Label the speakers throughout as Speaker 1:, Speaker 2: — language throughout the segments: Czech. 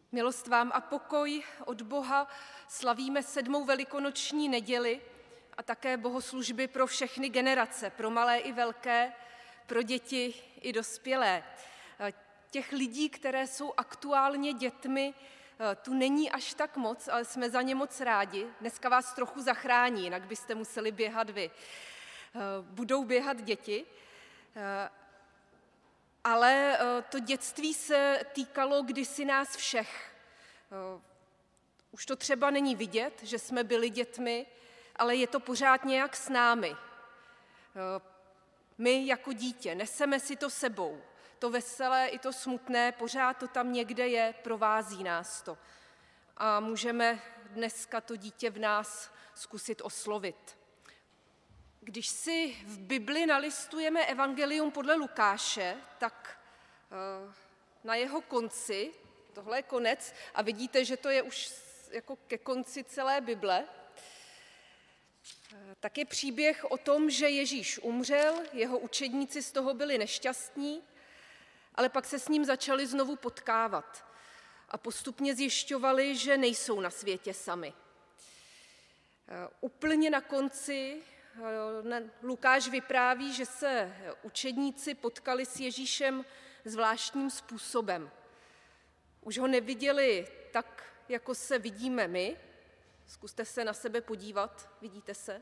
Speaker 1: Milost vám a pokoj od Boha. Slavíme 7. velikonoční neděli a také bohoslužby pro všechny generace, pro malé i velké, pro děti i dospělé. Těch lidí, které jsou aktuálně dětmi, tu není až tak moc, ale jsme za ně moc rádi. Dneska vás trochu zachrání, jinak byste museli běhat vy. Budou běhat děti, ale to dětství se týkalo kdysi nás všech. Už to třeba není vidět, že jsme byli dětmi, ale je to pořád nějak s námi. My jako dítě neseme si to sebou. To veselé i to smutné, pořád to tam někde je, provází nás to. A můžeme dneska to dítě v nás zkusit oslovit. Když si v Bibli nalistujeme evangelium podle Lukáše, tak na jeho konci, tohle je konec, a vidíte, že to je už jako ke konci celé Bible, tak je příběh o tom, že Ježíš umřel, jeho učedníci z toho byli nešťastní, ale pak se s ním začali znovu potkávat a postupně zjišťovali, že nejsou na světě sami. Úplně na konci Lukáš vypráví, že se učedníci potkali s Ježíšem zvláštním způsobem. Už ho neviděli tak, jako se vidíme my. Zkuste se na sebe podívat, vidíte se?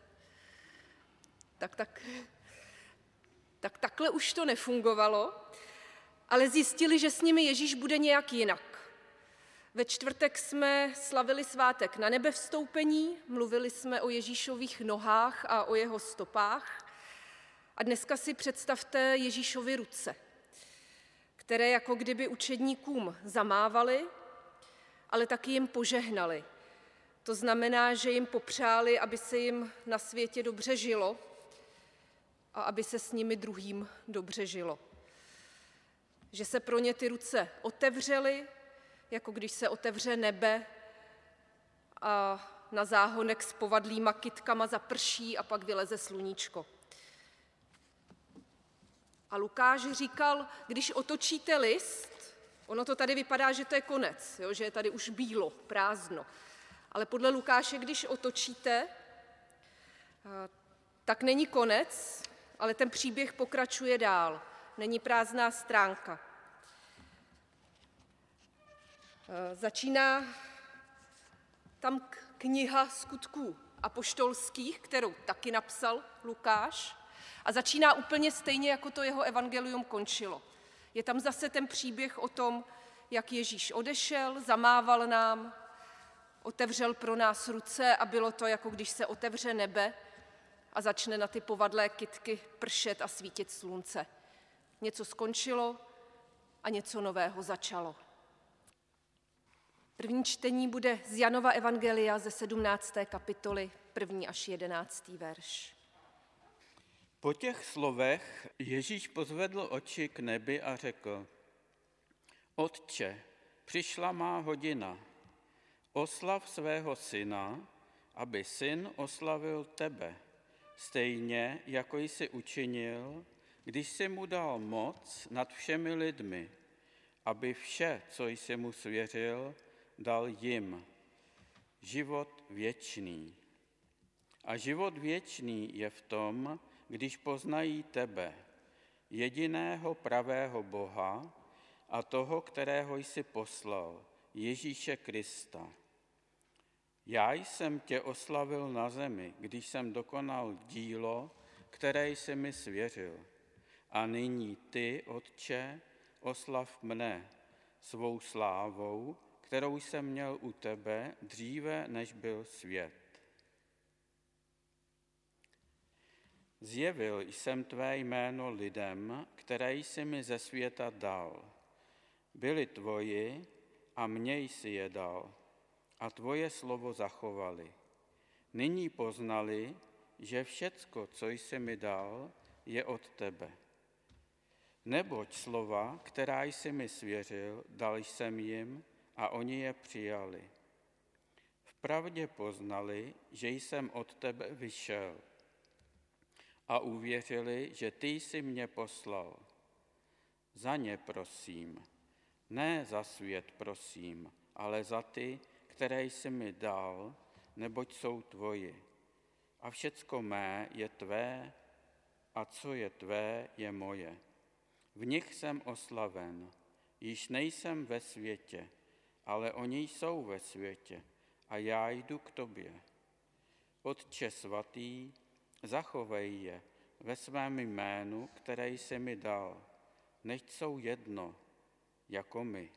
Speaker 1: Takhle už to nefungovalo, ale zjistili, že s nimi Ježíš bude nějak jinak. Ve čtvrtek jsme slavili svátek na nebevstoupení, mluvili jsme o Ježíšových nohách a o jeho stopách. A dneska si představte Ježíšovy ruce, které jako kdyby učedníkům zamávaly, ale taky jim požehnali. To znamená, že jim popřáli, aby se jim na světě dobře žilo a aby se s nimi druhým dobře žilo. Že se pro ně ty ruce otevřely, jako když se otevře nebe a na záhonek s povadlýma kytkama zaprší a pak vyleze sluníčko. A Lukáš říkal, když otočíte list, ono to tady vypadá, že to je konec, jo, že je tady už bílo, prázdno. Ale podle Lukáše, když otočíte, tak není konec, ale ten příběh pokračuje dál. Není prázdná stránka. Začíná tam kniha Skutků apoštolských, kterou taky napsal Lukáš, a začíná úplně stejně, jako to jeho evangelium končilo. Je tam zase ten příběh o tom, jak Ježíš odešel, zamával nám, otevřel pro nás ruce a bylo to, jako když se otevře nebe a začne na ty povadlé kytky pršet a svítit slunce. Něco skončilo a něco nového začalo. První čtení bude z Janova evangelia ze 17. kapitoly, 1. až 11. verš.
Speaker 2: Po těch slovech Ježíš pozvedl oči k nebi a řekl: Otče, přišla má hodina. Oslav svého syna, aby syn oslavil tebe, stejně jako jsi učinil, když jsi mu dal moc nad všemi lidmi, aby vše, co jsi mu svěřil, dal jim život věčný. A život věčný je v tom, když poznají tebe, jediného pravého Boha a toho, kterého jsi poslal, Ježíše Krista. Já jsem tě oslavil na zemi, když jsem dokonal dílo, které jsi mi svěřil. A nyní ty, Otče, oslav mne svou slávou, kterou jsem měl u tebe dříve, než byl svět. Zjevil jsem tvé jméno lidem, které jsi mi ze světa dal. Byli tvoji a mně jsi je dal a tvoje slovo zachovali. Nyní poznali, že všecko, co jsi mi dal, je od tebe. Neboť slova, která jsi mi svěřil, dal jsem jim a oni je přijali. Vpravdě poznali, že jsem od tebe vyšel a uvěřili, že ty jsi mě poslal. Za ně prosím, ne za svět prosím, ale za ty, které jsi mi dal, neboť jsou tvoji. A všecko mé je tvé, a co je tvé, je moje. V nich jsem oslaven, již nejsem ve světě, ale oni jsou ve světě a já jdu k tobě. Otče svatý, zachovej je ve svém jménu, které jsi mi dal, nechť jsou jedno, jako my.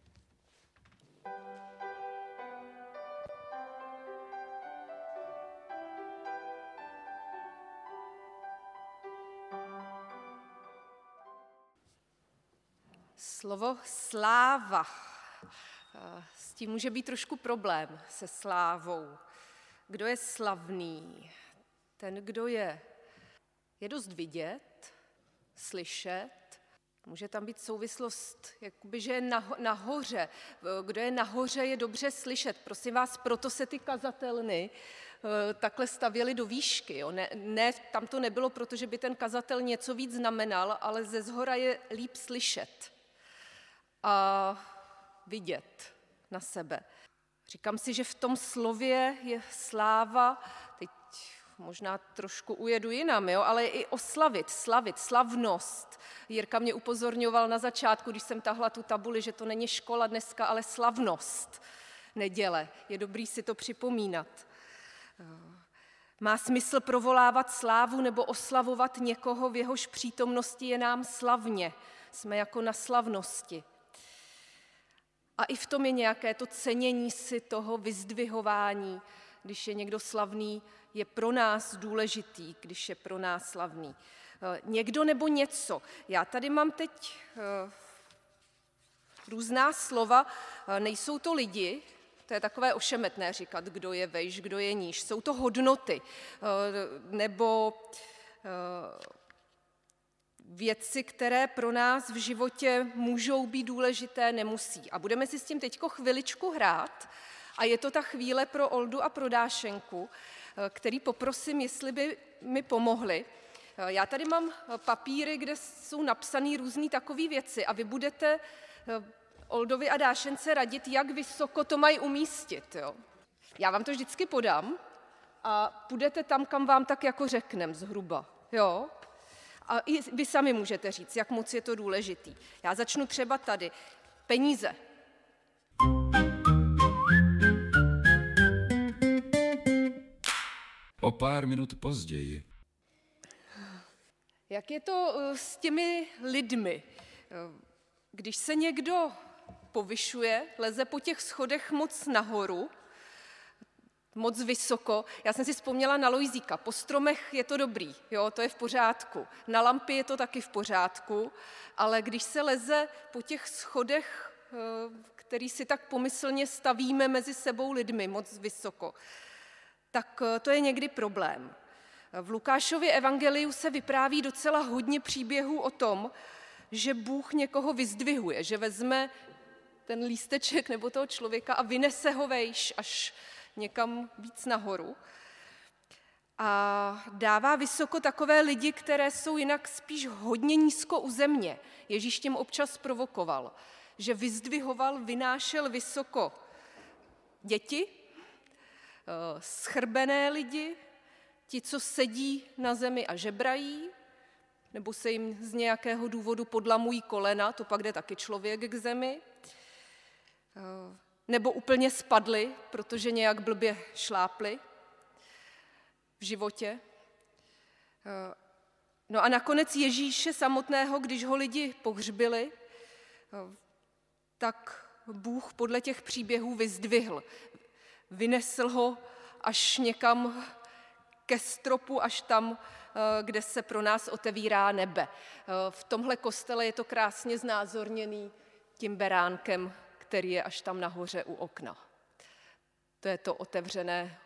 Speaker 1: Slovo sláva. S tím může být trošku problém se slávou. Kdo je slavný? Ten, kdo je dost vidět, slyšet. Může tam být souvislost, jakoby, že je nahoře. Kdo je nahoře, je dobře slyšet. Prosím vás, proto se ty kazatelny takhle stavěly do výšky. Jo. Ne, tam to nebylo, protože by ten kazatel něco víc znamenal, ale ze zhora je líp slyšet a vidět na sebe. Říkám si, že v tom slově je sláva, teď možná trošku ujedu jinam, jo, ale i oslavit, slavit, slavnost. Jirka mě upozorňoval na začátku, když jsem tahla tu tabuli, že to není škola dneska, ale slavnost neděle. Je dobrý si to připomínat. Má smysl provolávat slávu nebo oslavovat někoho, v jehož přítomnosti je nám slavně. Jsme jako na slavnosti. A i v tom je nějaké to cenění si toho vyzdvihování, když je někdo slavný, je pro nás důležitý, když je pro nás slavný. Někdo nebo něco. Já tady mám teď různá slova, nejsou to lidi, to je takové ošemetné říkat, kdo je vejš, kdo je níž. Jsou to hodnoty nebo věci, které pro nás v životě můžou být důležité, nemusí. A budeme si s tím teďko chviličku hrát. A je to ta chvíle pro Oldu a pro Dášenku, který poprosím, jestli by mi pomohli. Já tady mám papíry, kde jsou napsané různé takové věci a vy budete Oldovi a Dášence radit, jak vysoko to mají umístit. Jo? Já vám to vždycky podám a půjdete tam, kam vám tak jako řeknem zhruba. Jo? A i vy sami můžete říct, jak moc je to důležitý. Já začnu třeba tady. Peníze.
Speaker 3: O pár minut později.
Speaker 1: Jak je to s těmi lidmi? Když se někdo povyšuje, leze po těch schodech moc nahoru, moc vysoko. Já jsem si vzpomněla na Lojzíka. Po stromech je to dobrý, jo, to je v pořádku. Na lampy je to taky v pořádku, ale když se leze po těch schodech, který si tak pomyslně stavíme mezi sebou lidmi moc vysoko, tak to je někdy problém. V Lukášově evangeliu se vypráví docela hodně příběhů o tom, že Bůh někoho vyzdvihuje, že vezme ten lísteček nebo toho člověka a vynese ho vejš až někam víc nahoru. A dává vysoko takové lidi, které jsou jinak spíš hodně nízko u země. Ježíš tím občas provokoval, že vyzdvihoval, vynášel vysoko děti, schrbené lidi, ti, co sedí na zemi a žebrají, nebo se jim z nějakého důvodu podlamují kolena, to pak jde taky člověk k zemi, nebo úplně spadli, protože nějak blbě šlápli v životě. No a nakonec Ježíše samotného, když ho lidi pohřbili, tak Bůh podle těch příběhů vyzdvihl. Vynesl ho až někam ke stropu, až tam, kde se pro nás otevírá nebe. V tomhle kostele je to krásně znázorněný tím beránkem, který je až tam nahoře u okna. To je to otevřené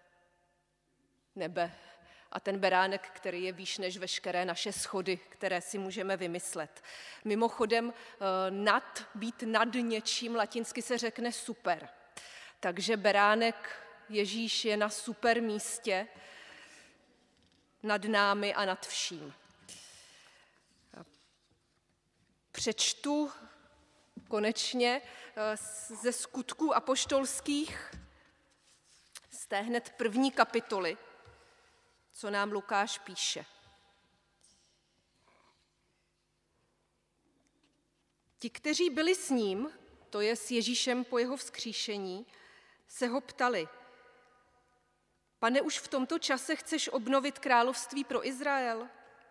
Speaker 1: nebe a ten beránek, který je výš než veškeré naše schody, které si můžeme vymyslet. Mimochodem, být nad něčím latinsky se řekne super. Takže beránek Ježíš je na super místě nad námi a nad vším. Přečtu konečně ze Skutků apoštolských, z té hned první kapitoly, co nám Lukáš píše. Ti, kteří byli s ním, to je s Ježíšem po jeho vzkříšení, se ho ptali: Pane, už v tomto čase chceš obnovit království pro Izrael?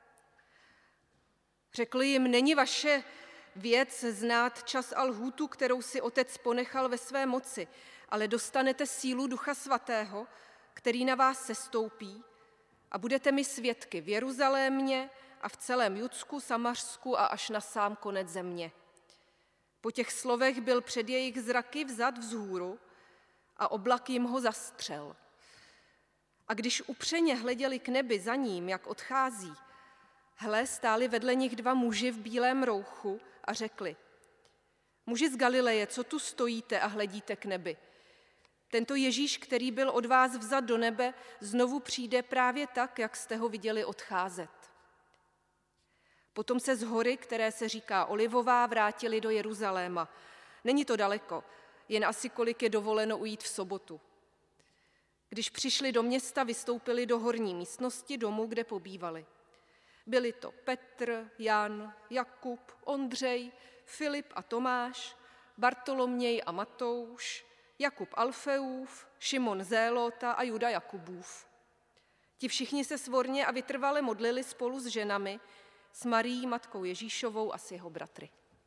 Speaker 1: Řekl jim: Není vaše věc znát čas a lhůtu, kterou si Otec ponechal ve své moci, ale dostanete sílu Ducha Svatého, který na vás sestoupí, a budete mi svědky v Jeruzalémě a v celém Judsku, Samařsku a až na sám konec země. Po těch slovech byl před jejich zraky vzat vzhůru a oblak jim ho zastřel. A když upřeně hleděli k nebi za ním, jak odchází, hle, stáli vedle nich dva muži v bílém rouchu a řekli: Muži z Galileje, co tu stojíte a hledíte k nebi? Tento Ježíš, který byl od vás vzat do nebe, znovu přijde právě tak, jak jste ho viděli odcházet. Potom se z hory, které se říká Olivová, vrátili do Jeruzaléma. Není to daleko, jen asi kolik je dovoleno ujít v sobotu. Když přišli do města, vystoupili do horní místnosti domu, kde pobývali. Byli to Petr, Jan, Jakub, Ondřej, Filip a Tomáš, Bartoloměj a Matouš, Jakub Alfeův, Šimon Zélota a Juda Jakubův. Ti všichni se svorně a vytrvale modlili spolu s ženami, s Marií, matkou Ježíšovou a s jeho bratry.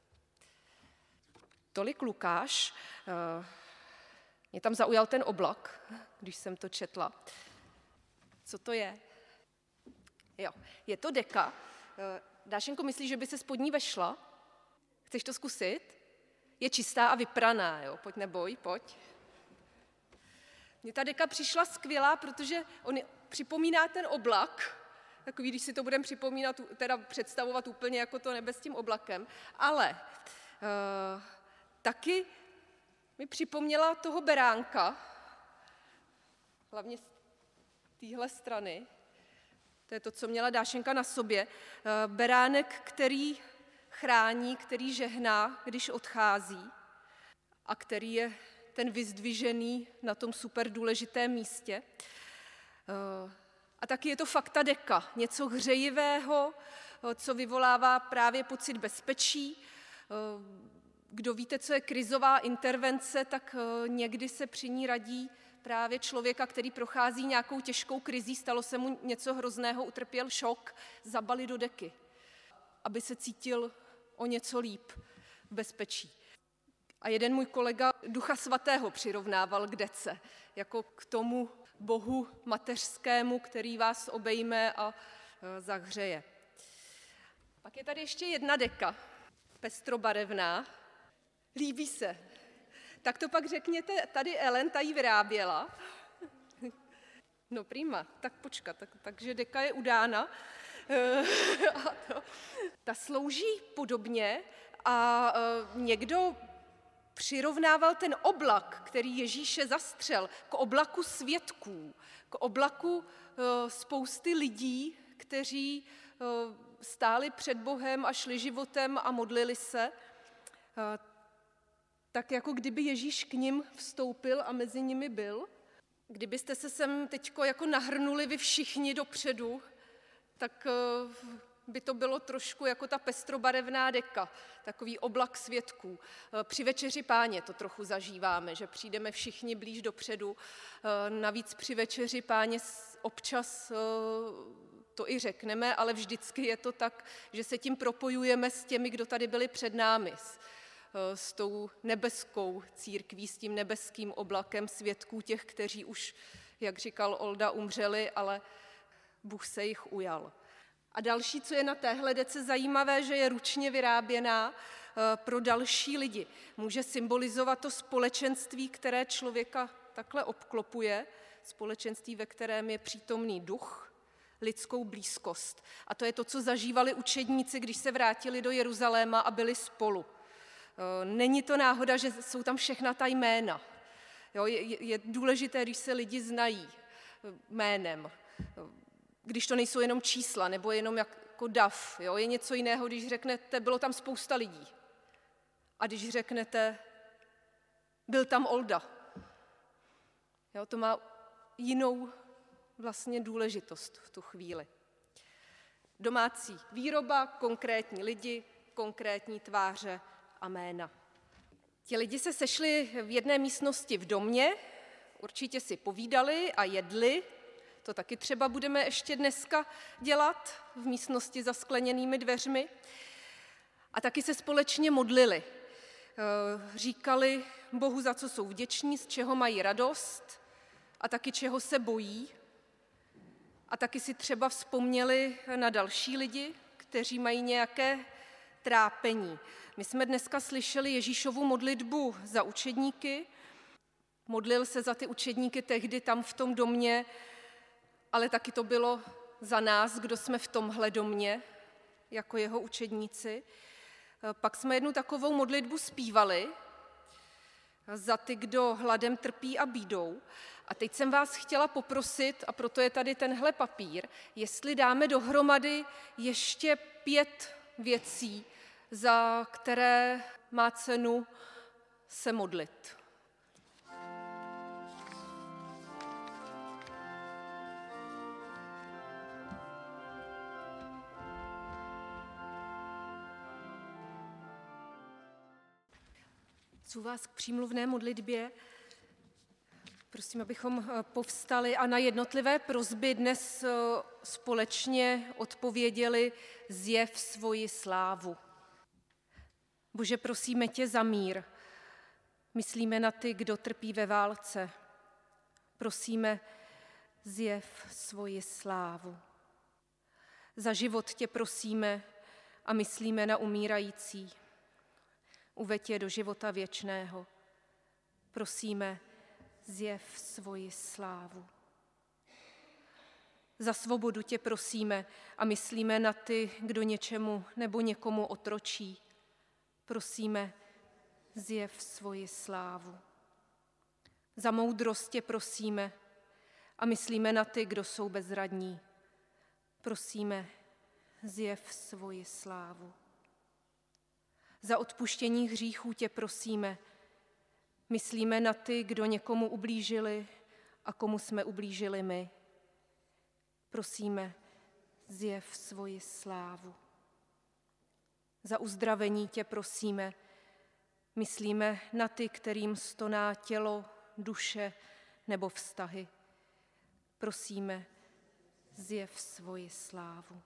Speaker 1: Tolik Lukáš. Mě tam zaujal ten oblak, když jsem to četla. Co to je? Jo, je to deka. Dášenko, myslíš, že by se pod ní vešla? Chceš to zkusit? Je čistá a vypraná, jo? Pojď, neboj, pojď. Mně ta deka přišla skvělá, protože on připomíná ten oblak, takový, když si to budeme připomínat, teda představovat úplně jako to nebe s tím oblakem, ale taky mi připomněla toho beránka, hlavně z téhle strany, to je to, co měla Dášenka na sobě, beránek, který chrání, který žehná, když odchází a který je ten vyzdvižený na tom super důležitém místě. A taky je to fakt ta deka, něco hřejivého, co vyvolává právě pocit bezpečí. Kdo víte, co je krizová intervence, tak někdy se při ní radí právě člověka, který prochází nějakou těžkou krizí, stalo se mu něco hrozného, utrpěl šok, zabali do deky, aby se cítil o něco líp v bezpečí. A jeden můj kolega Ducha Svatého přirovnával k dece, jako k tomu Bohu mateřskému, který vás obejme a zahřeje. Pak je tady ještě jedna deka, pestrobarevná. Líbí se. Tak to pak řekněte, tady Ellen, ta ji vyráběla. No prima, tak počkat, takže deka je udána. Ta slouží podobně a někdo přirovnával ten oblak, který Ježíše zastřel, k oblaku svědků, k oblaku spousty lidí, kteří stáli před Bohem a šli životem a modlili se, tak jako kdyby Ježíš k nim vstoupil a mezi nimi byl. Kdybyste se sem teďko jako nahrnuli vy všichni dopředu, tak by to bylo trošku jako ta pestrobarevná deka, takový oblak svědků. Při večeři Páně to trochu zažíváme, že přijdeme všichni blíž dopředu. Navíc při večeři Páně občas to i řekneme, ale vždycky je to tak, že se tím propojujeme s těmi, kdo tady byli před námi, s tou nebeskou církví, s tím nebeským oblakem svědků těch, kteří už, jak říkal Olda, umřeli, ale Bůh se jich ujal. A další, co je na téhle dece zajímavé, že je ručně vyráběná pro další lidi. Může symbolizovat to společenství, které člověka takhle obklopuje, společenství, ve kterém je přítomný duch, lidskou blízkost. A to je to, co zažívali učedníci, když se vrátili do Jeruzaléma a byli spolu. Není to náhoda, že jsou tam všechna ta jména. Jo, je důležité, když se lidi znají jménem, když to nejsou jenom čísla nebo jenom jako dav. Jo, je něco jiného, když řeknete, bylo tam spousta lidí. A když řeknete, Byl tam Olda. Jo, to má jinou vlastně důležitost v tu chvíli. Domácí výroba, konkrétní lidi, konkrétní tváře a jména. Ti lidi se sešli v jedné místnosti v domě, určitě si povídali a jedli, to taky třeba budeme ještě dneska dělat v místnosti za skleněnými dveřmi. A taky se společně modlili. Říkali Bohu, za co jsou vděční, z čeho mají radost a taky čeho se bojí. A taky si třeba vzpomněli na další lidi, kteří mají nějaké trápení. My jsme dneska slyšeli Ježíšovu modlitbu za učedníky. Modlil se za ty učedníky tehdy tam v tom domě, ale taky to bylo za nás, kdo jsme v tomhle domě, jako jeho učedníci. Pak jsme jednu takovou modlitbu zpívali za ty, kdo hladem trpí a bídou. A teď jsem vás chtěla poprosit, a proto je tady tenhle papír, jestli dáme dohromady ještě 5 věcí, za které má cenu se modlit. Zvu vás k přímluvné modlitbě. Prosím, abychom povstali a na jednotlivé prosby dnes společně odpověděli: zjev svoji slávu. Bože, prosíme tě za mír. Myslíme na ty, kdo trpí ve válce. Prosíme, zjev svoji slávu. Za život tě prosíme a myslíme na umírající. Uveď je do života věčného. Prosíme, zjev svoji slávu. Za svobodu tě prosíme a myslíme na ty, kdo něčemu nebo někomu otročí. Prosíme, zjev svoji slávu. Za moudrost tě prosíme a myslíme na ty, kdo jsou bezradní. Prosíme, zjev svoji slávu. Za odpuštění hříchů tě prosíme. Myslíme na ty, kdo někomu ublížili a komu jsme ublížili my. Prosíme, zjev svoji slávu. Za uzdravení tě prosíme. Myslíme na ty, kterým stoná tělo, duše nebo vztahy. Prosíme, zjev svoji slávu.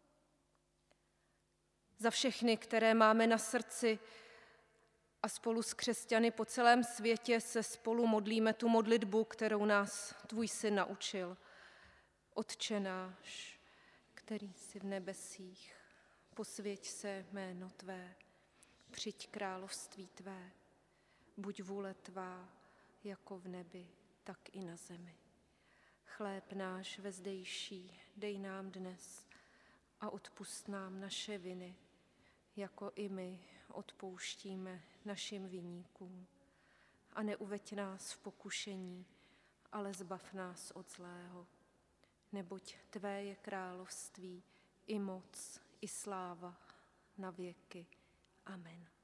Speaker 1: Za všechny, které máme na srdci a spolu s křesťany po celém světě se spolu modlíme tu modlitbu, kterou nás tvůj syn naučil. Otče náš, který jsi v nebesích, posvěť se jméno tvé, přijď království tvé, buď vůle tvá, jako v nebi, tak i na zemi. Chléb náš vezdejší dej nám dnes a odpusť nám naše viny, jako i my odpouštíme našim viníkům. A neuveď nás v pokušení, ale zbav nás od zlého. Neboť tvé je království, i moc, i sláva na věky. Amen.